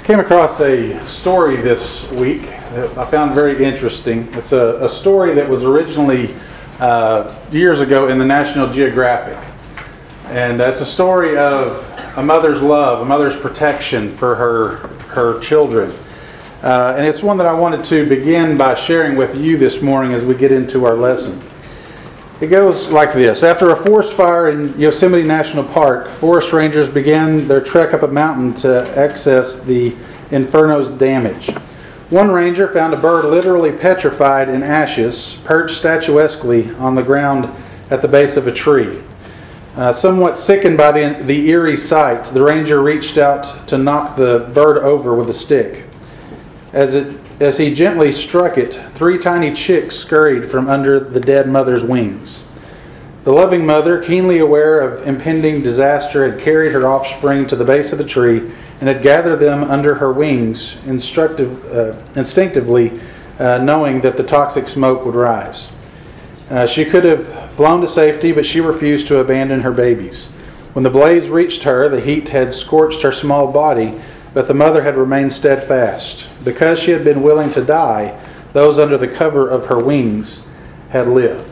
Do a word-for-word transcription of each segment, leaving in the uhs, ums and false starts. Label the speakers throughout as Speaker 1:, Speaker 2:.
Speaker 1: I came across a story this week that I found very interesting. It's a, a story that was originally uh, years ago in the National Geographic. And it's a story of a mother's love, a mother's protection for her, her children. Uh, and it's one that I wanted to begin by sharing with you this morning as we get into our lesson. It goes like this. After a forest fire in Yosemite National Park, forest rangers began their trek up a mountain to access the inferno's damage. One ranger found a bird literally petrified in ashes, perched statuesquely on the ground at the base of a tree. Uh, somewhat sickened by the, the eerie sight, the ranger reached out to knock the bird over with a stick. As it As he gently struck it, three tiny chicks scurried from under the dead mother's wings. The loving mother, keenly aware of impending disaster, had carried her offspring to the base of the tree and had gathered them under her wings, instructive, uh, instinctively uh, knowing that the toxic smoke would rise. Uh, she could have flown to safety, but she refused to abandon her babies. When the blaze reached her, the heat had scorched her small body, but the mother had remained steadfast. Because she had been willing to die, those under the cover of her wings had lived.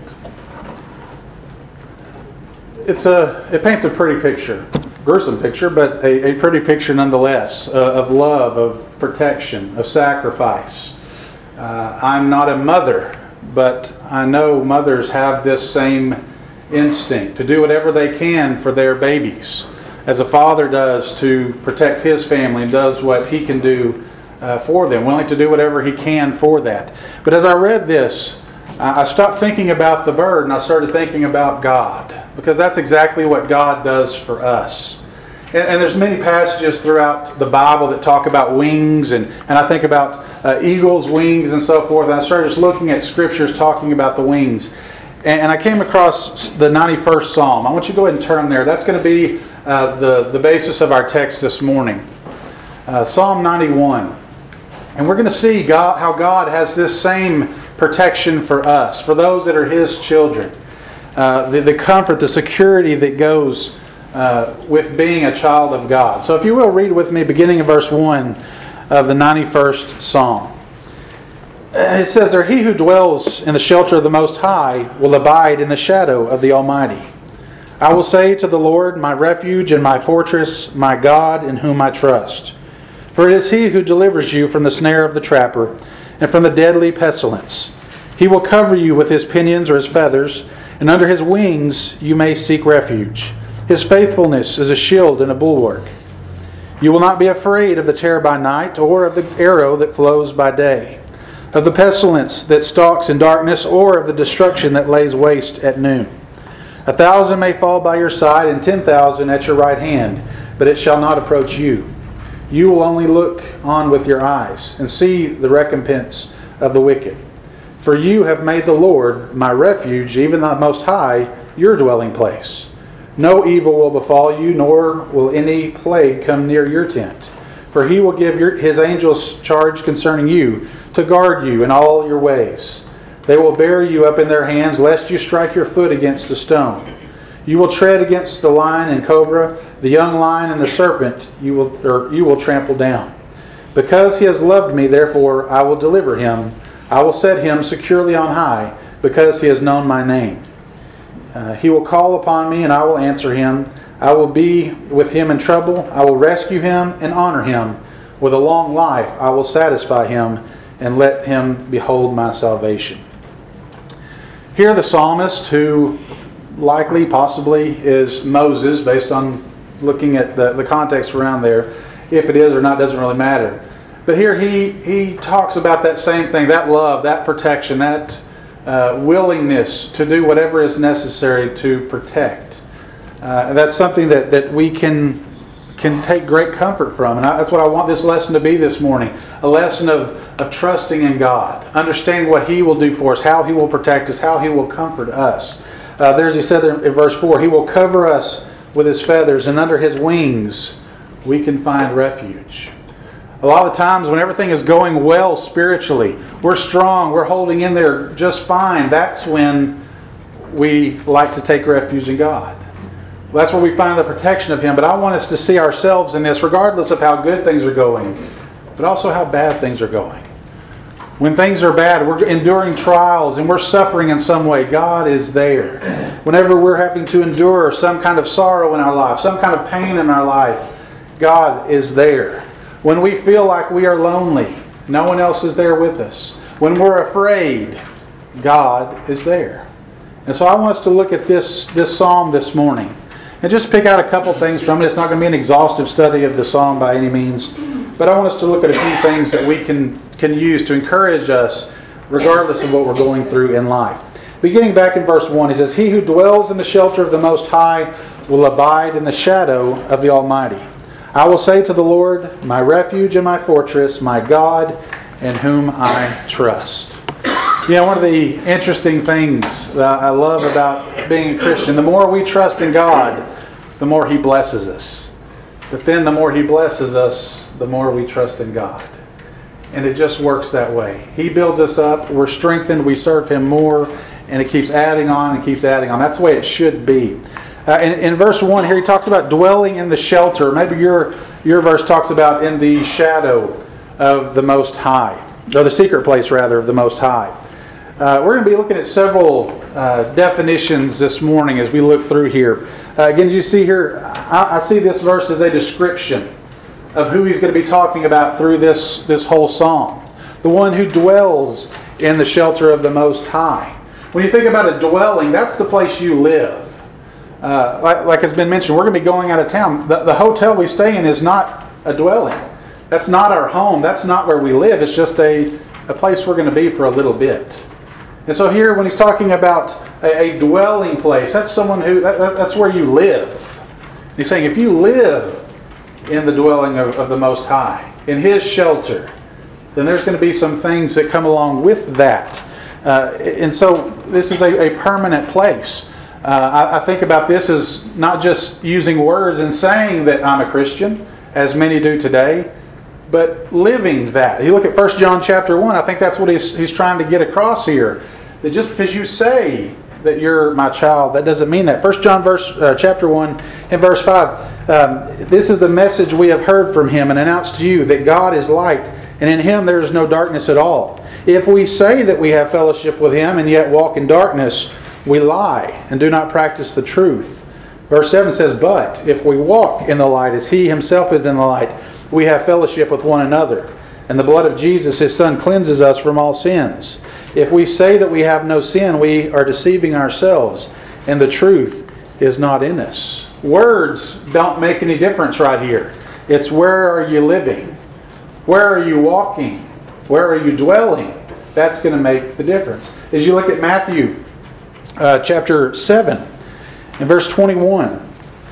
Speaker 1: It's a, it paints a pretty picture, gruesome picture, but a, a pretty picture nonetheless, uh, of love, of protection, of sacrifice. Uh, I'm not a mother, but I know mothers have this same instinct to do whatever they can for their babies, as a father does to protect his family and does what he can do uh, for them, willing to do whatever he can for that. But as I read this, I stopped thinking about the bird and I started thinking about God, because that's exactly what God does for us. And, and there's many passages throughout the Bible that talk about wings, and, and I think about uh, eagles' wings and so forth. And I started just looking at scriptures talking about the wings. And, and I came across the ninety-first Psalm. I want you to go ahead and turn there. That's going to be Uh, the, the basis of our text this morning. Uh, Psalm ninety-one. And we're going to see God, how God has this same protection for us, for those that are His children. Uh, the, the comfort, the security that goes uh, with being a child of God. So if you will, read with me beginning of verse one of the ninety-first Psalm. It says there, "He who dwells in the shelter of the Most High will abide in the shadow of the Almighty. I will say to the Lord, my refuge and my fortress, my God in whom I trust. For it is He who delivers you from the snare of the trapper and from the deadly pestilence. He will cover you with His pinions or His feathers, and under His wings you may seek refuge. His faithfulness is a shield and a bulwark. You will not be afraid of the terror by night, or of the arrow that flows by day, of the pestilence that stalks in darkness, or of the destruction that lays waste at noon. A thousand may fall by your side, and ten thousand at your right hand, but it shall not approach you. You will only look on with your eyes, and see the recompense of the wicked. For you have made the Lord, my refuge, even the Most High, your dwelling place. No evil will befall you, nor will any plague come near your tent. For He will give your, His angels charge concerning you, to guard you in all your ways. They will bear you up in their hands, lest you strike your foot against a stone. You will tread against the lion and cobra, the young lion and the serpent you will, or you will trample down. Because He has loved me, therefore I will deliver Him. I will set Him securely on high, because He has known my name. Uh, he will call upon me, and I will answer him. I will be with him in trouble. I will rescue him and honor him. With a long life I will satisfy him and let him behold my salvation." Here the psalmist, who likely, possibly, is Moses, based on looking at the, the context around there. If it is or not doesn't really matter. But here he, he talks about that same thing, that love, that protection, that uh, willingness to do whatever is necessary to protect. Uh, that's something that, that we can can take great comfort from. And I, that's what I want this lesson to be this morning. A lesson of, of trusting in God. Understanding what He will do for us. How He will protect us. How He will comfort us. Uh, there's, He said there in verse four, He will cover us with His feathers, and under His wings we can find refuge. A lot of times when everything is going well spiritually, we're strong, we're holding in there just fine, that's when we like to take refuge in God. That's where we find the protection of Him. But I want us to see ourselves in this, regardless of how good things are going. but also how bad things are going. When things are bad, we're enduring trials and we're suffering in some way, God is there. Whenever we're having to endure some kind of sorrow in our life, some kind of pain in our life, God is there. When we feel like we are lonely, no one else is there with us. When we're afraid, God is there. And so I want us to look at this, this psalm this morning and just pick out a couple things from it. It's not going to be an exhaustive study of the psalm by any means, but I want us to look at a few things that we can, can use to encourage us regardless of what we're going through in life. Beginning back in verse one, he says, "He who dwells in the shelter of the Most High will abide in the shadow of the Almighty. I will say to the Lord, my refuge and my fortress, my God, in whom I trust." You know, one of the interesting things that I love about being a Christian, the more we trust in God, the more He blesses us. But then the more He blesses us, the more we trust in God. And it just works that way. He builds us up, we're strengthened, we serve Him more, and it keeps adding on and keeps adding on. That's the way it should be. Uh, in, in verse one here, he talks about dwelling in the shelter. Maybe your, your verse talks about in the shadow of the Most High, or the secret place, rather, of the Most High. Uh, we're going to be looking at several uh, definitions this morning as we look through here. Uh, again, as you see here, I, I see this verse as a description of who he's going to be talking about through this, this whole psalm. The one who dwells in the shelter of the Most High. When you think about a dwelling, that's the place you live. Uh, like, like has been mentioned, we're going to be going out of town. The, the hotel we stay in is not a dwelling. That's not our home. That's not where we live. It's just a, a place we're going to be for a little bit. And so here, when he's talking about a, a dwelling place, that's someone who that, that, that's where you live. He's saying if you live in the dwelling of, of the Most High, in His shelter, then there's going to be some things that come along with that. Uh, and so this is a, a permanent place. Uh, I, I think about this as not just using words and saying that I'm a Christian, as many do today, but living that. You look at First John chapter one, I think that's what he's, he's trying to get across here. That just because you say that you're my child, that doesn't mean that. First John verse, uh, chapter one and verse five, um, this is the message we have heard from Him and announced to you, that God is light, and in Him there is no darkness at all. If we say that we have fellowship with Him and yet walk in darkness, we lie and do not practice the truth. Verse seven says, "But if we walk in the light as He Himself is in the light, we have fellowship with one another. And the blood of Jesus, His Son, cleanses us from all sins. If we say that we have no sin, we are deceiving ourselves, and the truth is not in us." Words don't make any difference right here. It's where are you living? Where are you walking? Where are you dwelling? That's going to make the difference. As you look at Matthew uh, chapter seven and verse twenty-one.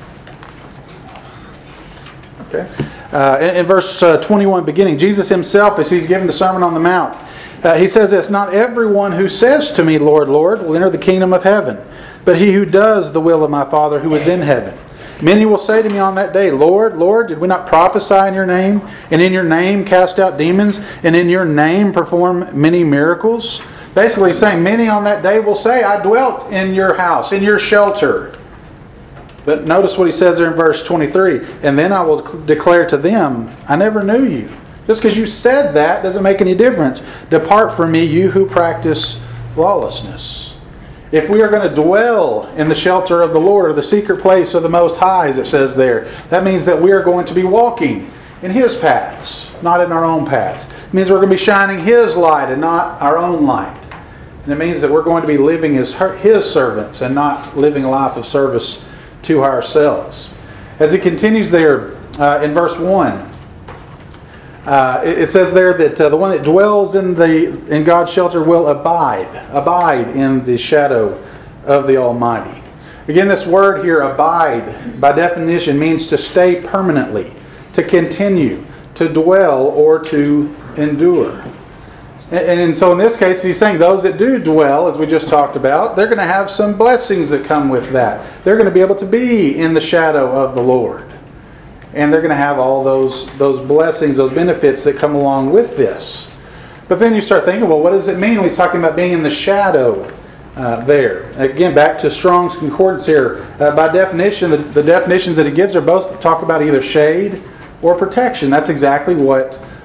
Speaker 1: Okay. Uh, in, in verse uh, twenty-one beginning, Jesus Himself, as He's giving the Sermon on the Mount, uh, He says this, "Not everyone who says to me, Lord, Lord, will enter the kingdom of heaven, but he who does the will of my Father who is in heaven. Many will say to me on that day, Lord, Lord, did we not prophesy in your name, and in your name cast out demons, and in your name perform many miracles?" Basically saying, many on that day will say, "I dwelt in your house, in your shelter." But notice what he says there in verse twenty-three. "And then I will declare to them, I never knew you." Just because you said that doesn't make any difference. "Depart from me, you who practice lawlessness." If we are going to dwell in the shelter of the Lord, or the secret place of the Most High, as it says there, that means that we are going to be walking in His paths, not in our own paths. It means we're going to be shining His light and not our own light. And it means that we're going to be living as His servants and not living a life of service to ourselves. As it continues there uh, in verse one, uh, it, it says there that uh, the one that dwells in the in God's shelter will abide, abide in the shadow of the Almighty. Again, this word here, abide, by definition means to stay permanently, to continue, to dwell, or to endure. And, and so in this case, he's saying those that do dwell, as we just talked about, they're going to have some blessings that come with that. They're going to be able to be in the shadow of the Lord. And they're going to have all those, those blessings, those benefits that come along with this. But then you start thinking, well, what does it mean when he's talking about being in the shadow uh, there? Again, back to Strong's Concordance here. Uh, by definition, the, the definitions that he gives are both talk about either shade or protection. That's exactly what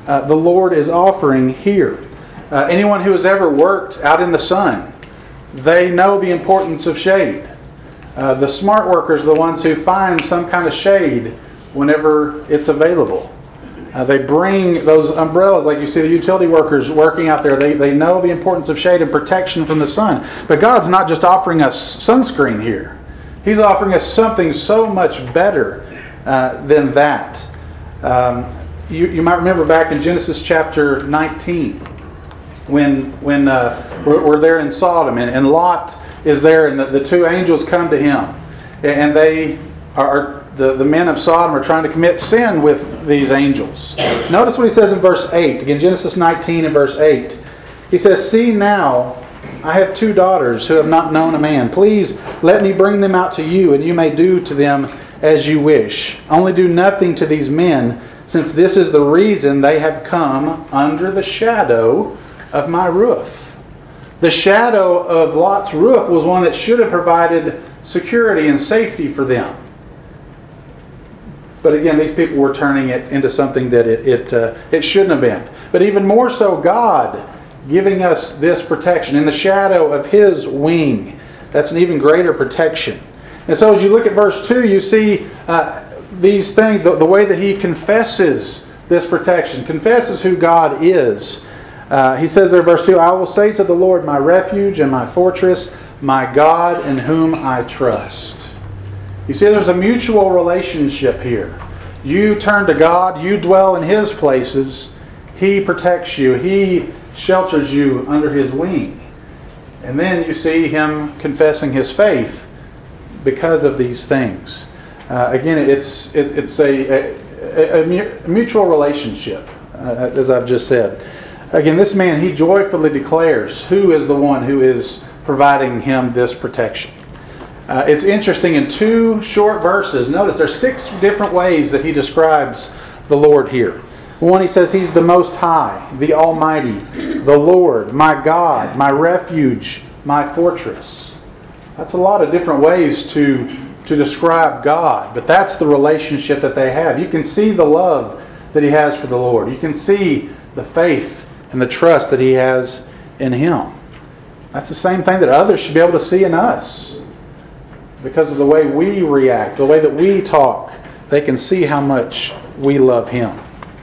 Speaker 1: uh, the Lord is offering here. Uh, anyone who has ever worked out in the sun, they know the importance of shade. Uh, the smart workers are the ones who find some kind of shade whenever it's available. Uh, they bring those umbrellas, like you see the utility workers working out there. They, they know the importance of shade and protection from the sun. But God's not just offering us sunscreen here. He's offering us something so much better uh, than that. Um, you, you might remember back in Genesis chapter nineteen, when when uh, we're, we're there in Sodom, and, and Lot is there, and the, the two angels come to him, and they are the, the men of Sodom are trying to commit sin with these angels. Notice what he says in verse eight. Again, Genesis nineteen and verse eight. He says, "See now, I have two daughters who have not known a man. Please let me bring them out to you, and you may do to them as you wish. Only do nothing to these men, since this is the reason they have come under the shadow of my roof." The shadow of Lot's roof was one that should have provided security and safety for them. But again, these people were turning it into something that it it, uh, it shouldn't have been. But even more so, God giving us this protection in the shadow of His wing. That's an even greater protection. And so as you look at verse two, you see uh, these things, the, the way that he confesses this protection, confesses who God is. Uh, he says there in verse two, "I will say to the Lord, my refuge and my fortress, my God in whom I trust." You see, there's a mutual relationship here. You turn to God, you dwell in His places, He protects you, He shelters you under His wing. And then you see him confessing his faith because of these things. Uh, again, it's it, it's a, a, a mutual relationship, uh, as I've just said. Again, this man, he joyfully declares who is the one who is providing him this protection. Uh, it's interesting, in two short verses, notice there's six different ways that he describes the Lord here. One, he says He's the Most High, the Almighty, the Lord, my God, my refuge, my fortress. That's a lot of different ways to, to describe God, but that's the relationship that they have. You can see the love that He has for the Lord. You can see the faith and the trust that He has in Him. That's the same thing that others should be able to see in us. Because of the way we react, the way that we talk, they can see how much we love Him.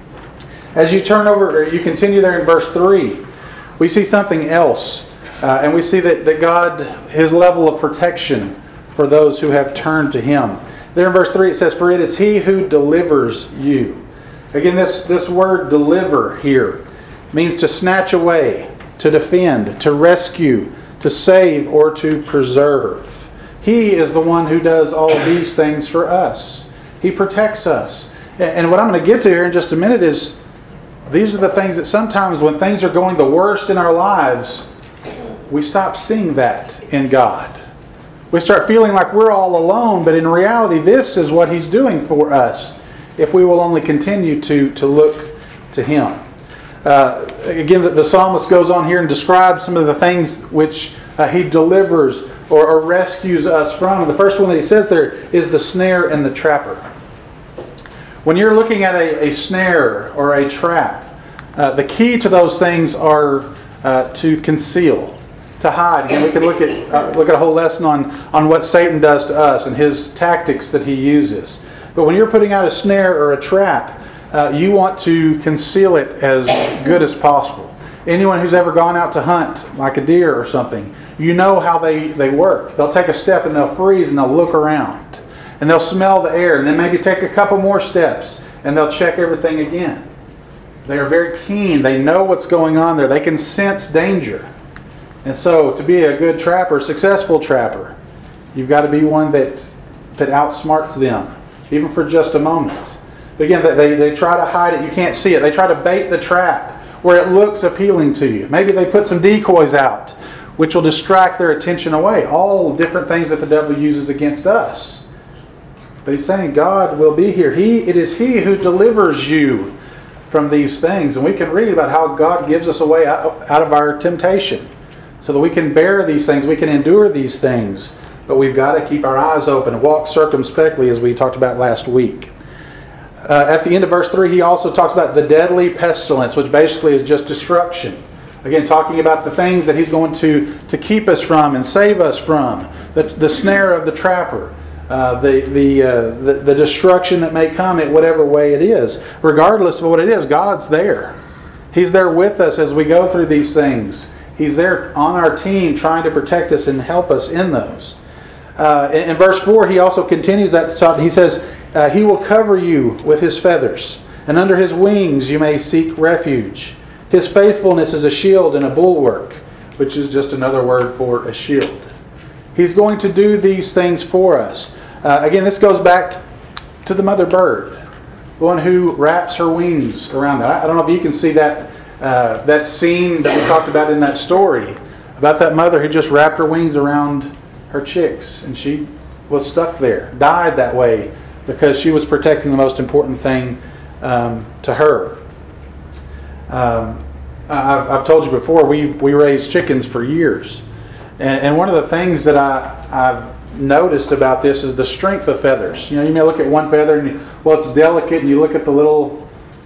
Speaker 1: As you turn over, or you continue there in verse three, we see something else. Uh, and we see that, that God, His level of protection for those who have turned to Him. There in verse three it says, "For it is He who delivers you." Again, this, this word deliver here means to snatch away, to defend, to rescue, to save, or to preserve. He is the one who does all of these things for us. He protects us. And what I'm going to get to here in just a minute is, these are the things that sometimes when things are going the worst in our lives, we stop seeing that in God. We start feeling like we're all alone, but in reality, this is what He's doing for us if we will only continue to, to look to Him. Uh, again, the, the psalmist goes on here and describes some of the things which uh, he delivers or, or rescues us from. And the first one that he says there is the snare and the trapper. When you're looking at a, a snare or a trap, uh, the key to those things are uh, to conceal, to hide. Again, we can look at uh, look at a whole lesson on, on what Satan does to us and his tactics that he uses. But when you're putting out a snare or a trap, uh, you want to conceal it as good as possible. Anyone who's ever gone out to hunt, like a deer or something, you know how they, they work. They'll take a step and they'll freeze and they'll look around. And they'll smell the air and then maybe take a couple more steps and they'll check everything again. They are very keen. They know what's going on there. They can sense danger. And so to be a good trapper, a successful trapper, you've got to be one that, that outsmarts them, even for just a moment. But again, they, they try to hide it. You can't see it. They try to bait the trap where it looks appealing to you. Maybe they put some decoys out, which will distract their attention away. All different things that the devil uses against us. But he's saying God will be here. He, it is He who delivers you from these things. And we can read about how God gives us a way out, out of our temptation so that we can bear these things, we can endure these things. But we've got to keep our eyes open and walk circumspectly, as we talked about last week. Uh, at the end of verse three, he also talks about the deadly pestilence, which basically is just destruction. Again, talking about the things that he's going to, to keep us from and save us from. The, the snare of the trapper. Uh, the, the, uh, the, the destruction that may come in whatever way it is. Regardless of what it is, God's there. He's there with us as we go through these things. He's there on our team trying to protect us and help us in those. Uh, in, in verse four, he also continues that thought. He says, uh, He will cover you with His feathers, and under His wings you may seek refuge. His faithfulness is a shield and a bulwark, which is just another word for a shield. He's going to do these things for us. Uh, again, this goes back to the mother bird, the one who wraps her wings around that. I don't know if you can see that uh, that scene that we talked about in that story about that mother who just wrapped her wings around her chicks, and she was stuck there, died that way because she was protecting the most important thing um, to her. Um, I've, I've told you before, we've we raised chickens for years, and, and one of the things that I, I've noticed about this is the strength of feathers. You know, you may look at one feather and you, well, it's delicate, and you look at the little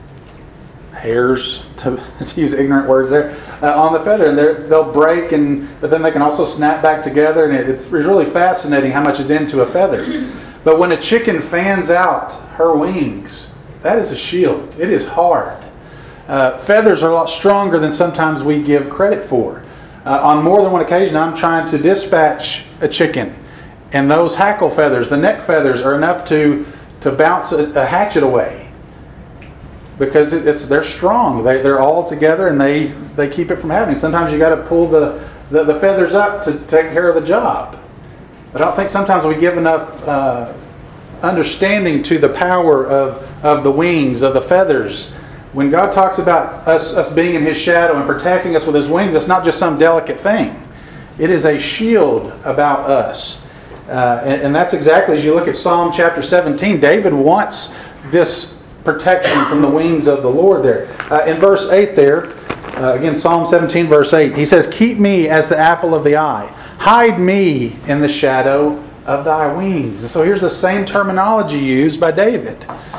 Speaker 1: hairs, to, to use ignorant words there, uh, on the feather, and they'll break, and but then they can also snap back together, and it, it's really fascinating how much is into a feather. But when a chicken fans out her wings, that is a shield. It is hard. Uh, feathers are a lot stronger than sometimes we give credit for. Uh, on more than one occasion, I'm trying to dispatch a chicken, and those hackle feathers, the neck feathers, are enough to to bounce a, a hatchet away. Because it, it's they're strong. They, they're all together, and they, they keep it from happening. Sometimes you got to pull the, the, the feathers up to take care of the job. But I don't think sometimes we give enough uh, understanding to the power of, of the wings, of the feathers. When God talks about us, us being in His shadow and protecting us with His wings, it's not just some delicate thing. It is a shield about us. Uh, and, and that's exactly, as you look at Psalm chapter seventeen, David wants this protection from the wings of the Lord there. Uh, in verse eight there, uh, again, Psalm seventeen verse eight, he says, "Keep me as the apple of the eye. Hide me in the shadow of thy wings." And so here's the same terminology used by David.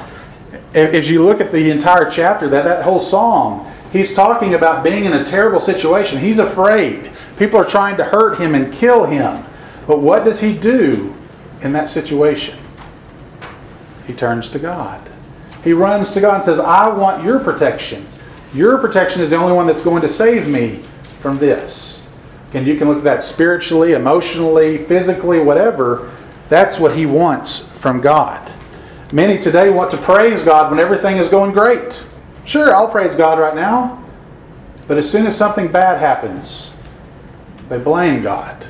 Speaker 1: As you look at the entire chapter, that, that whole psalm, he's talking about being in a terrible situation. He's afraid. People are trying to hurt him and kill him. But what does he do in that situation? He turns to God. He runs to God and says, "I want your protection. Your protection is the only one that's going to save me from this." And you can look at that spiritually, emotionally, physically, whatever. That's what he wants from God. Many today want to praise God when everything is going great. Sure, I'll praise God right now. But as soon as something bad happens, they blame God.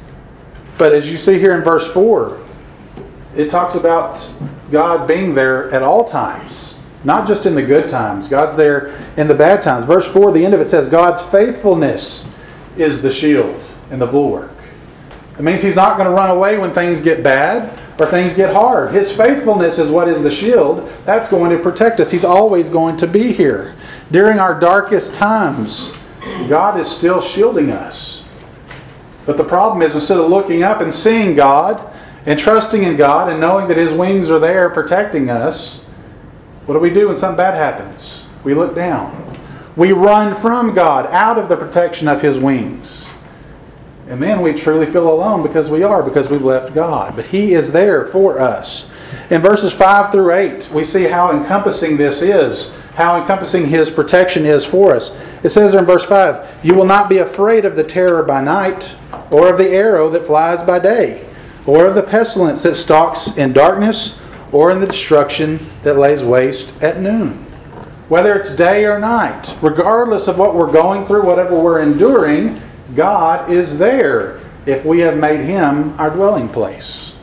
Speaker 1: But as you see here in verse four, it talks about God being there at all times. Not just in the good times. God's there in the bad times. Verse four, the end of it says, "God's faithfulness is the shield and the bulwark." It means He's not going to run away when things get bad or things get hard. His faithfulness is what is the shield. That's going to protect us. He's always going to be here. During our darkest times, God is still shielding us. But the problem is, instead of looking up and seeing God and trusting in God and knowing that His wings are there protecting us, what do we do when something bad happens? We look down. We run from God, out of the protection of His wings. And then we truly feel alone because we are, because we've left God. But He is there for us. In verses five through eight, we see how encompassing this is, how encompassing His protection is for us. It says there in verse five, "You will not be afraid of the terror by night, or of the arrow that flies by day, or of the pestilence that stalks in darkness, or in the destruction that lays waste at noon." Whether it's day or night, regardless of what we're going through, whatever we're enduring, God is there if we have made Him our dwelling place.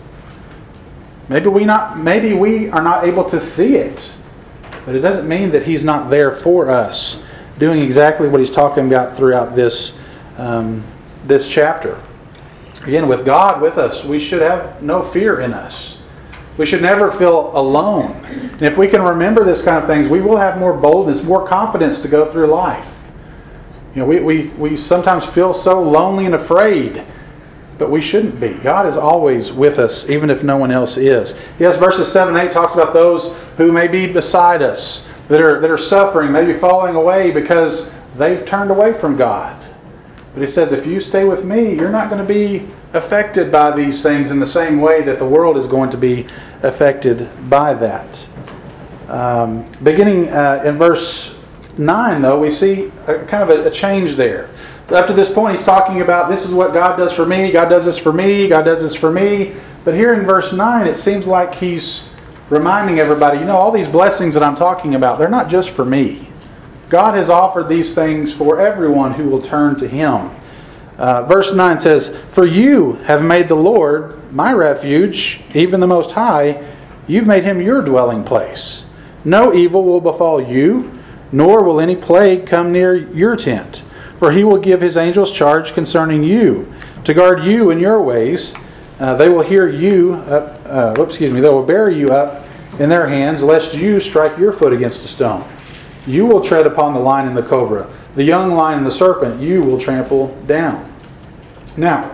Speaker 1: Maybe we not maybe we are not able to see it, but it doesn't mean that He's not there for us, doing exactly what He's talking about throughout this um, this chapter. Again, with God with us, we should have no fear in us. We should never feel alone. And if we can remember this kind of things, we will have more boldness, more confidence to go through life. You know, we, we, we sometimes feel so lonely and afraid, but we shouldn't be. God is always with us, even if no one else is. Yes, verses seven and eight talks about those who may be beside us, that are, that are suffering, maybe falling away because they've turned away from God. But he says, if you stay with me, you're not going to be affected by these things in the same way that the world is going to be affected by that. Um, beginning uh, in verse nine, though, we see a, kind of a, a change there. Up to this point, he's talking about this is what God does for me, God does this for me, God does this for me. But here in verse nine, it seems like he's reminding everybody, you know, all these blessings that I'm talking about, they're not just for me. God has offered these things for everyone who will turn to Him. Uh, verse nine says, for you have made the Lord my refuge, even the Most High. You've made Him your dwelling place. No evil will befall you, nor will any plague come near your tent. For He will give His angels charge concerning you, to guard you in your ways. Uh, they will hear you up, uh, oops, excuse me, they will bear you up in their hands, lest you strike your foot against a stone. You will tread upon the lion and the cobra, the young lion and the serpent you will trample down. Now,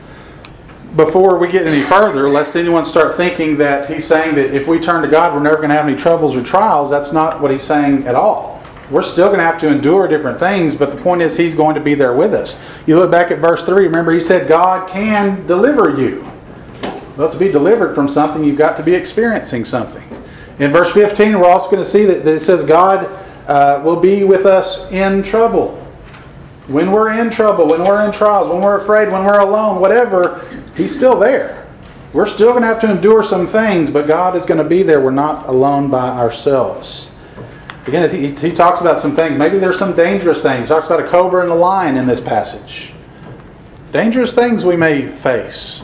Speaker 1: before we get any further, lest anyone start thinking that he's saying that if we turn to God, we're never going to have any troubles or trials. That's not what he's saying at all. We're still going to have to endure different things, but the point is He's going to be there with us. You look back at verse three, remember He said God can deliver you. Well, to be delivered from something, you've got to be experiencing something. In verse fifteen, we're also going to see that, that it says God uh, will be with us in trouble. When we're in trouble, when we're in trials, when we're afraid, when we're alone, whatever, He's still there. We're still going to have to endure some things, but God is going to be there. We're not alone by ourselves. Again, he, he talks about some things. Maybe there's some dangerous things. He talks about a cobra and a lion in this passage. Dangerous things we may face.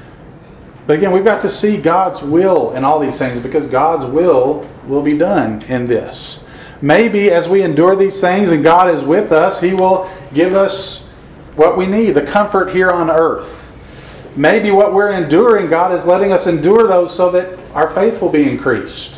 Speaker 1: But again, we've got to see God's will in all these things, because God's will will be done in this. Maybe as we endure these things and God is with us, He will give us what we need, the comfort here on earth. Maybe what we're enduring, God is letting us endure those so that our faith will be increased.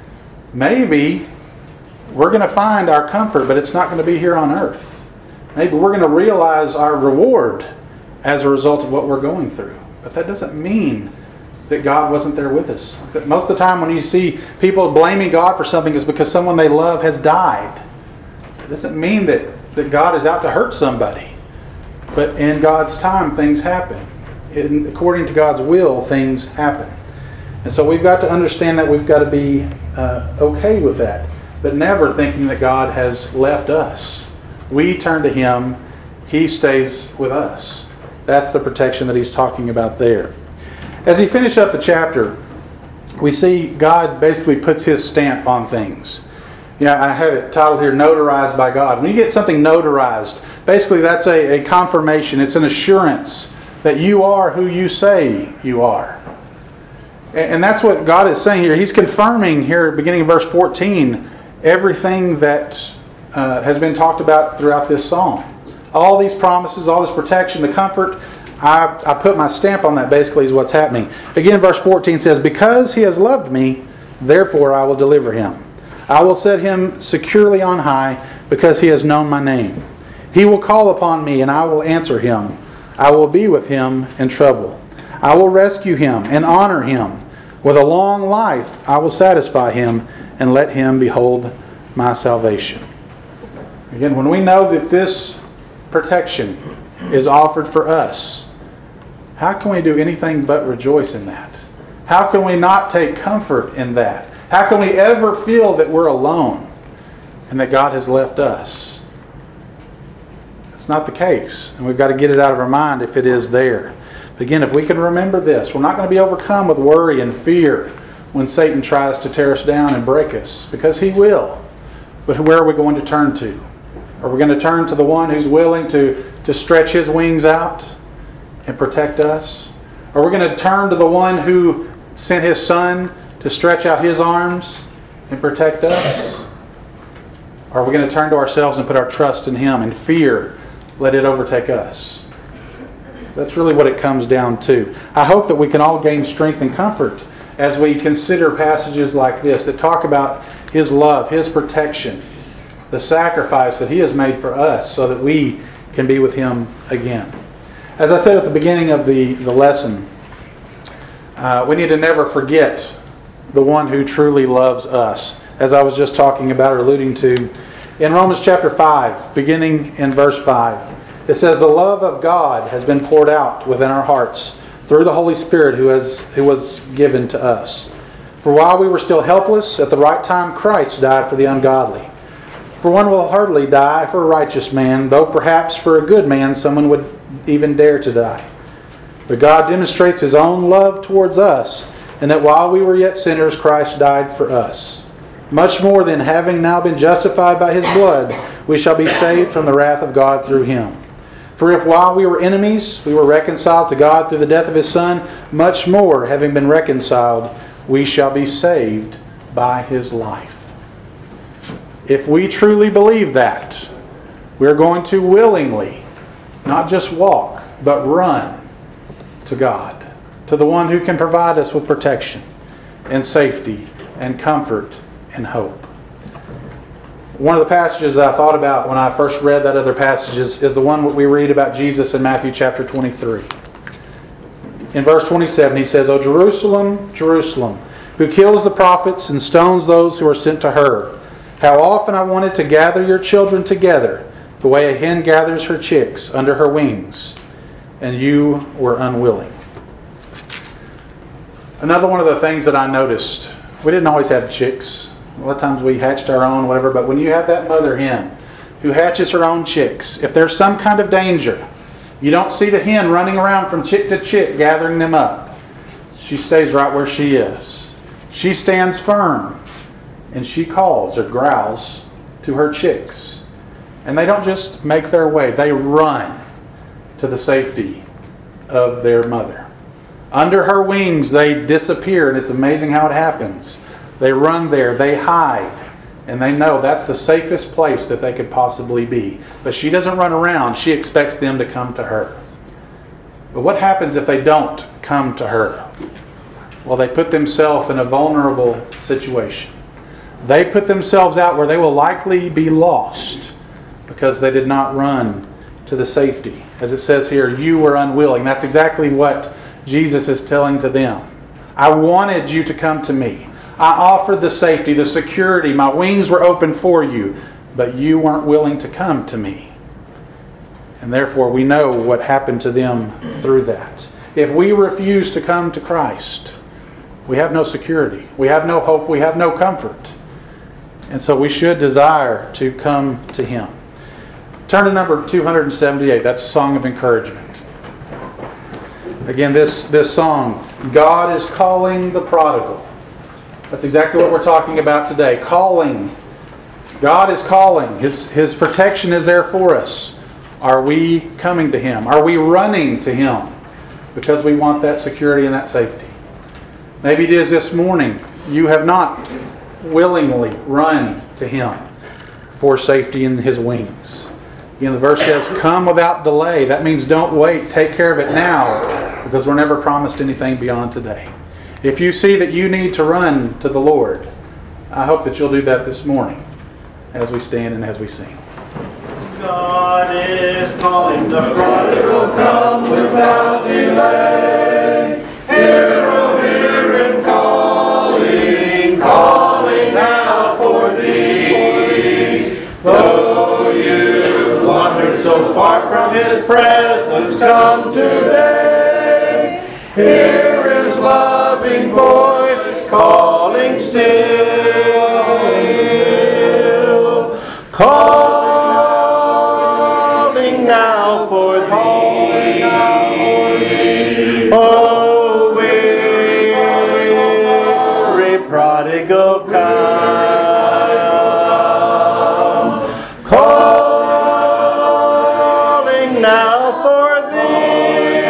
Speaker 1: Maybe we're going to find our comfort, but it's not going to be here on earth. Maybe we're going to realize our reward as a result of what we're going through. But that doesn't mean that God wasn't there with us. Most of the time when you see people blaming God for something, it's because someone they love has died. It doesn't mean that, that God is out to hurt somebody. But in God's time, things happen. In, according to God's will, things happen. And so we've got to understand that we've got to be uh, okay with that. But never thinking that God has left us. We turn to Him. He stays with us. That's the protection that he's talking about there. As he finished up the chapter, we see God basically puts His stamp on things. You know, I have it titled here, Notarized by God. When you get something notarized, basically that's a, a confirmation. It's an assurance that you are who you say you are. And, and that's what God is saying here. He's confirming here, beginning of verse fourteen, everything that uh, has been talked about throughout this psalm. All these promises, all this protection, the comfort, I, I put my stamp on that basically is what's happening. Again, verse fourteen says, because He has loved me, therefore I will deliver him. I will set him securely on high, because he has known my name. He will call upon me, and I will answer him. I will be with him in trouble. I will rescue him and honor him. With a long life I will satisfy him and let him behold my salvation. Again, when we know that this protection is offered for us, how can we do anything but rejoice in that? How can we not take comfort in that? How can we ever feel that we're alone and that God has left us? That's not the case. And we've got to get it out of our mind if it is there. But again, if we can remember this, we're not going to be overcome with worry and fear when Satan tries to tear us down and break us, because he will. But where are we going to turn to? Are we going to turn to the one who's willing to, to stretch his wings out and protect us? Are we going to turn to the one who sent his Son to stretch out his arms and protect us? Or are we going to turn to ourselves and put our trust in him and fear let it overtake us? That's really what it comes down to. I hope that we can all gain strength and comfort as we consider passages like this that talk about his love, his protection, the sacrifice that he has made for us so that we can be with him again. As I said at the beginning of the, the lesson, uh, we need to never forget the one who truly loves us, as I was just talking about or alluding to. In Romans chapter five, beginning in verse five, it says, "The love of God has been poured out within our hearts through the Holy Spirit who has who was given to us. For while we were still helpless, at the right time Christ died for the ungodly. For one will hardly die for a righteous man, though perhaps for a good man someone would even dare to die. But God demonstrates His own love towards us, and that while we were yet sinners, Christ died for us. Much more than having now been justified by His blood, we shall be saved from the wrath of God through Him. For if while we were enemies, we were reconciled to God through the death of His Son, much more, having been reconciled, we shall be saved by His life." If we truly believe that, we're going to willingly, not just walk, but run to God, to the one who can provide us with protection and safety and comfort and hope. One of the passages that I thought about when I first read that other passage is, is the one that we read about Jesus in Matthew chapter twenty-three. In verse twenty-seven, He says, "O Jerusalem, Jerusalem, who kills the prophets and stones those who are sent to her. How often I wanted to gather your children together, the way a hen gathers her chicks under her wings, and you were unwilling." Another one of the things that I noticed, we didn't always have chicks. A lot of times we hatched our own, whatever, but when you have that mother hen who hatches her own chicks, if there's some kind of danger, you don't see the hen running around from chick to chick gathering them up. She stays right where she is. She stands firm. And she calls or growls to her chicks. And they don't just make their way, they run to the safety of their mother. Under her wings they disappear, and it's amazing how it happens. They run there, they hide, and they know that's the safest place that they could possibly be. But she doesn't run around, she expects them to come to her. But what happens if they don't come to her? Well, they put themselves in a vulnerable situation. They put themselves out where they will likely be lost because they did not run to the safety. As it says here, you were unwilling. That's exactly what Jesus is telling to them. I wanted you to come to me. I offered the safety, the security. My wings were open for you, but you weren't willing to come to me. And therefore we know what happened to them through that. If we refuse to come to Christ, we have no security. We have no hope. We have no comfort. And so we should desire to come to Him. Turn to number two seventy-eight. That's a song of encouragement. Again, this, this song, "God is calling the prodigal." That's exactly what we're talking about today. Calling. God is calling. His, His protection is there for us. Are we coming to Him? Are we running to Him? Because we want that security and that safety. Maybe it is this morning you have not willingly run to Him for safety in His wings. You know, the verse says, "Come without delay." That means don't wait. Take care of it now, because we're never promised anything beyond today. If you see that you need to run to the Lord, I hope that you'll do that this morning as we stand and as we sing.
Speaker 2: God is calling the prodigal, come without delay. Hear, O hear Him calling, calling now for thee. Though you wandered so far from His presence, come today. Hear His loving voice calling still. Calling now for thee. Oh, weary prodigal, come. Calling now for thee.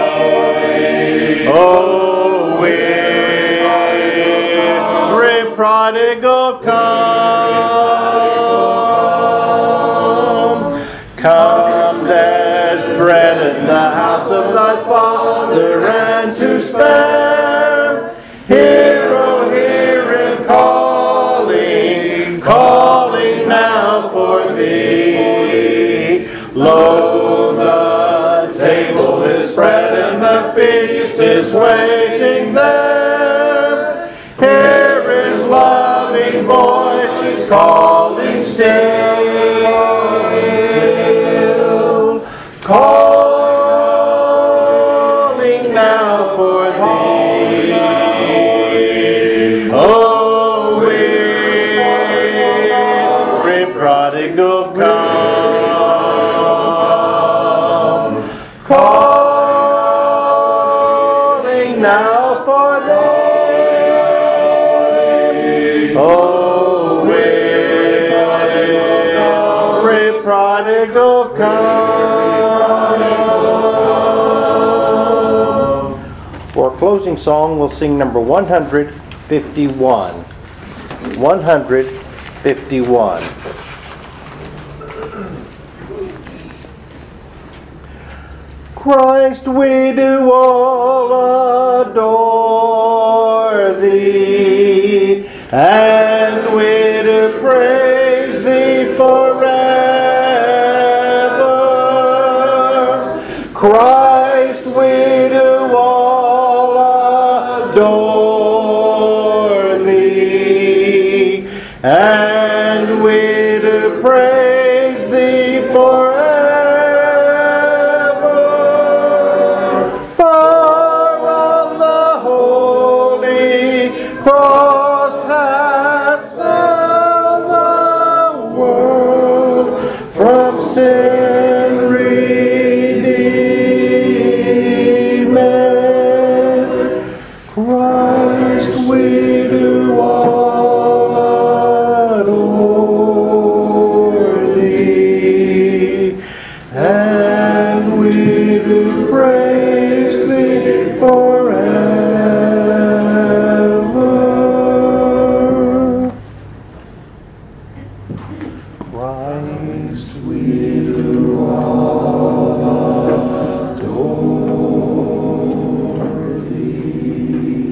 Speaker 2: Oh, weary prodigal, come. Come, there's bread in the house of thy Father, and to spare. Hear, O hear Him calling, calling now for thee. Lo, the table is spread and the feast is waiting there. Hear calling still, calling now for thee. Oh, weary prodigal, come, calling now for thee. Oh, weary prodigal, come. For our closing song, we'll sing number one hundred fifty-one. one hundred fifty-one. Christ, we do all adore thee, and we do praise thee forever. Christ, we do all adore thee, and we do praise thee forever. For on the holy cross hast thou the world from sin redeemed. Christ, we do all adore thee, and we do praise thee forever. Christ, we do all adore thee.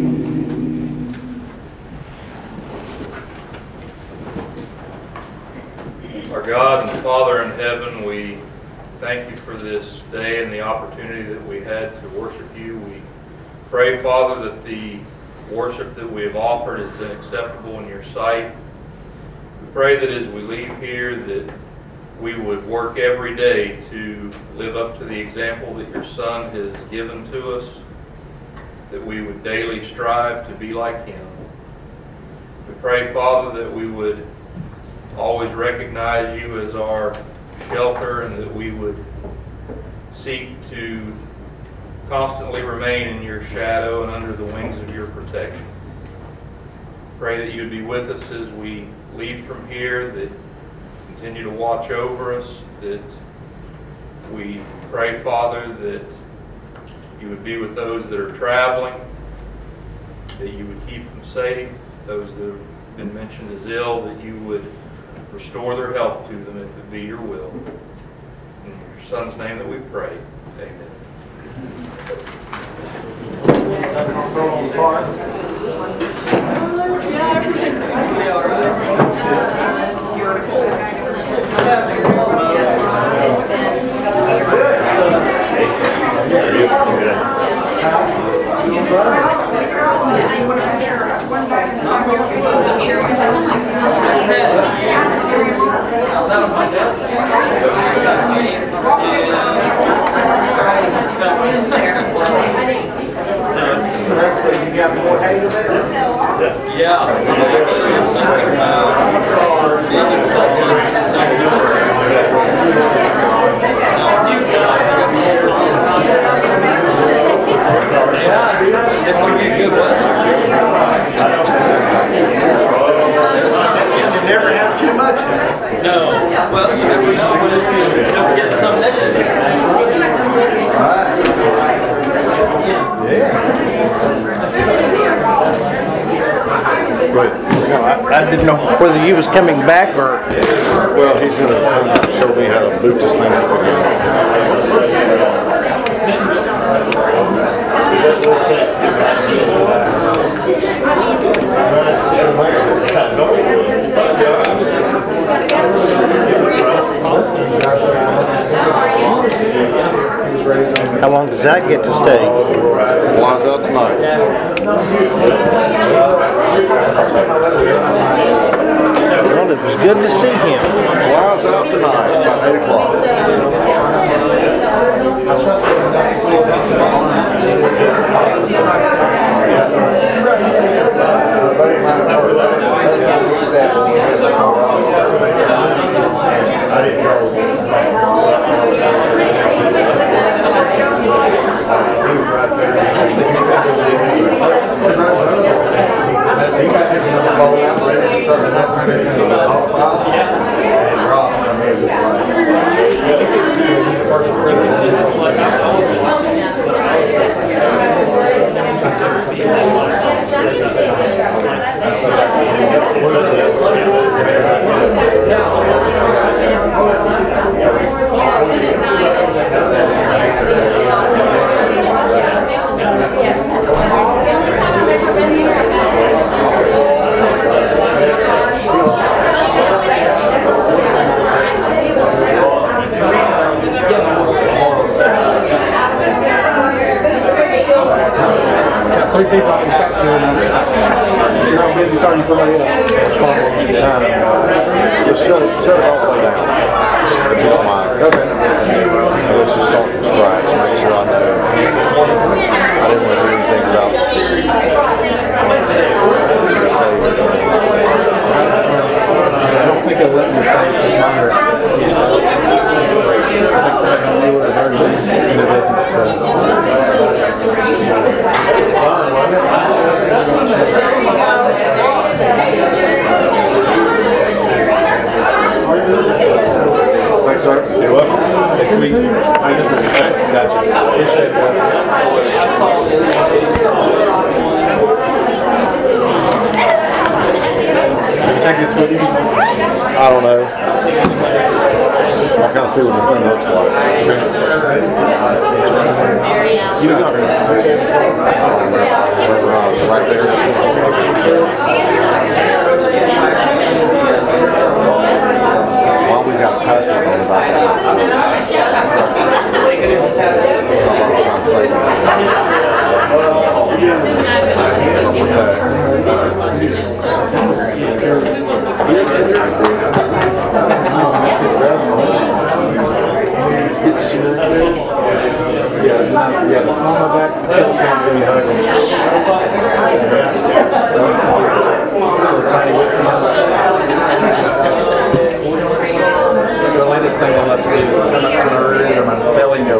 Speaker 3: Our God and Father in heaven, we thank you for this day and the opportunity that we had to worship you. We pray, Father, that the worship that we have offered has been acceptable in your sight. We pray that as we leave here that we would work every day to live up to the example that your Son has given to us, that we would daily strive to be like him. We pray, Father, that we would always recognize you as our shelter, and that we would seek to constantly remain in your shadow and under the wings of your protection. Pray that you would be with us as we leave from here, that continue to watch over us, that we pray, Father, that you would be with those that are traveling, that you would keep them safe, those that have been mentioned as ill, that you would restore their health to them if it be your will. In your Son's name that we pray. Amen.
Speaker 2: I didn't know whether you was coming back or...
Speaker 4: Well, he's going to come show me how to boot this thing up again.
Speaker 2: How long does that get to stay?
Speaker 4: Flies out tonight.
Speaker 2: Well, Well, it was good to see him.
Speaker 4: Flies out tonight, about eight o'clock. I didn't go. He was right there. He got hit with the ball out there and started that turning into a ball foul. And dropped. I mean, it was
Speaker 5: Three people I can talk to, and you're all busy talking to somebody else.
Speaker 4: It's fine. Just shut it, shut it all the way down. If you don't mind.
Speaker 5: Okay.
Speaker 4: Let's just start from scratch. Make sure I know. I didn't want to do anything about the series. I
Speaker 5: don't think I'll let me say it was longer. I think that's a newer version, and it isn't.
Speaker 4: Thanks, sir. You're welcome.
Speaker 5: Next week. Gotcha. Appreciate that. You take this with you?
Speaker 4: I don't know. I'll kind of see what this thing looks like.
Speaker 5: You know,
Speaker 4: right there. Well, we got a pastor on about
Speaker 5: yeah, yeah, the small of that still can't give me hugging. Little tiny whip. The latest thing I love to do is come up to my rear or my belly and go.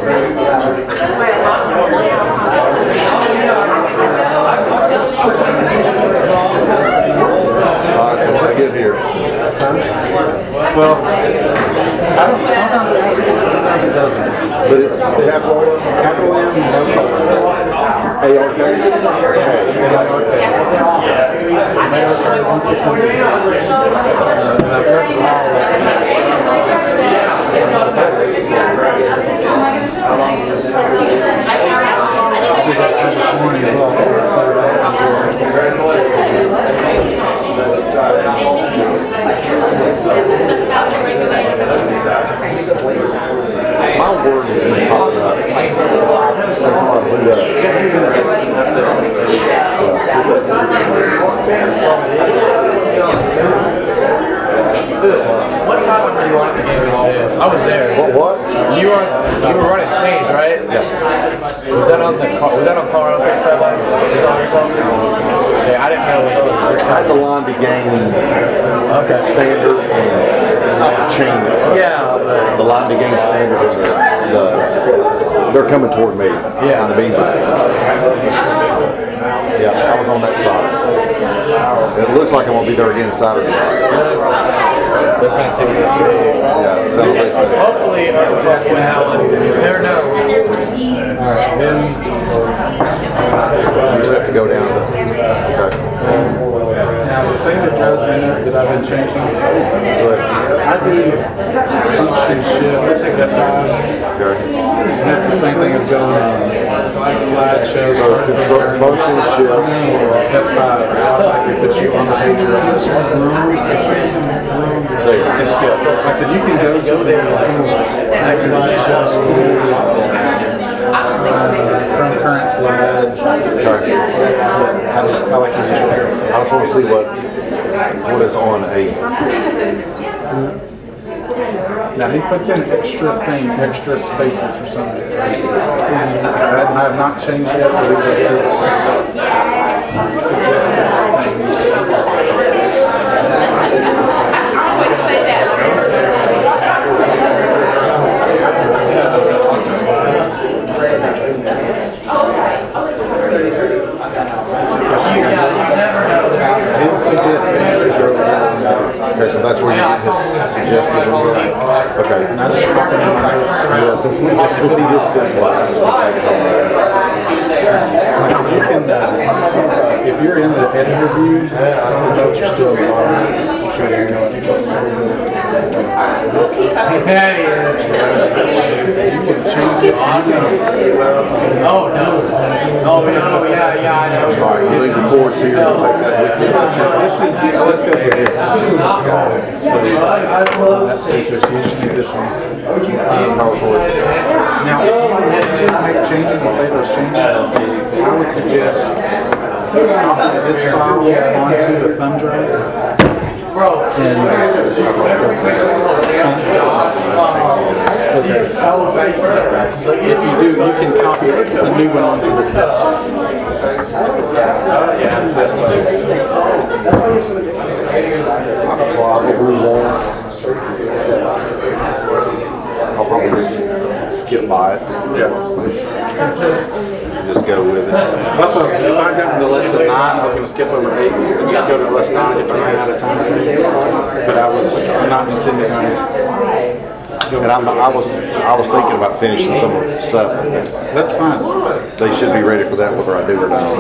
Speaker 4: Alright, so when I get here.
Speaker 5: Well, I don't, sometimes it asks me, sometimes it doesn't.
Speaker 4: But it's capital,
Speaker 5: Capital M, no color.
Speaker 4: A R K.
Speaker 5: Hey, A R K. A R K one six one six. And I've heard them all. How long is this? I did that shit this morning as well.
Speaker 4: My word has been popping up. That's why I blew up.
Speaker 6: What time were you on at the game today? I was there.
Speaker 4: What, what?
Speaker 6: You were you were running chains, right?
Speaker 4: Yeah.
Speaker 6: Was that on the was that on Colorado's sideline? Yeah, I didn't know.
Speaker 4: I had the line to gain
Speaker 6: Okay.
Speaker 4: standard, and it's not the chain itself.
Speaker 6: Yeah. But
Speaker 4: The line to gain standard, and the, the they're coming toward me.
Speaker 6: Yeah.
Speaker 4: On the beanbag. Yeah, I was on that side. It looks like I'm gonna be there again Saturday night.
Speaker 6: they're kind of saying that.
Speaker 4: Yeah, Saturday night.
Speaker 6: Hopefully, uh, that's gonna happen. You never know.
Speaker 5: Alright, then
Speaker 4: You just have to go down to. Okay.
Speaker 5: now the thing that goes in it that I've been changing,
Speaker 4: Good.
Speaker 5: I do function shift F five,
Speaker 4: Okay.
Speaker 5: and that's the same thing as going on slideshows.
Speaker 4: So control function shift.
Speaker 5: F five automatically puts you on the page you're on.
Speaker 4: There.
Speaker 5: Just skip. I said you can go to the slideshow. I
Speaker 1: From current slide.
Speaker 4: Sorry.
Speaker 1: I just, I like his usual.
Speaker 4: I just want to see what, what is on eight.
Speaker 1: Now he puts in extra thing, extra spaces for some reason. I have not changed that, so we just his suggested answers are over there.
Speaker 4: Okay, so that's where you get his suggested ones. Okay.
Speaker 1: And I just copied in my notes.
Speaker 4: Yeah, since, we, since he did this one, I'm just gonna take it home.
Speaker 1: You can, uh, if you're in the editor view, the notes are still involved. You can change it.
Speaker 6: Oh, no. Oh, no, yeah, yeah, I know.
Speaker 4: All right, you leave the chords here and take that with you. That's your-
Speaker 1: This is, let's go with this. So, that says here, so you just need this one.
Speaker 4: power chord.
Speaker 1: Now, if you want to make changes and save those changes, I would suggest copying this file onto a thumb drive. And if you do, you can copy a new one onto the desktop.
Speaker 4: I'll probably just skip by it. Just go with it.
Speaker 1: That's what I was, if I got into lesson nine, I was going to skip over eight and just go to lesson nine if I ran out of time. But I was not intending on it.
Speaker 4: And I'm, I was, I was thinking about finishing some of seven.
Speaker 1: That's fine.
Speaker 4: They should be ready for that whether I do or not.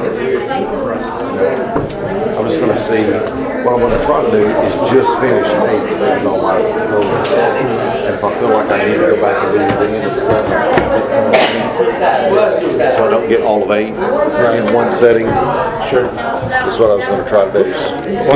Speaker 4: I'm just gonna see, what I'm gonna try to do is just finish eight on my goal. And if I feel like I need to go back and do the end of seven, so I don't get all of eight in one setting. Sure. That's what I was gonna try to do.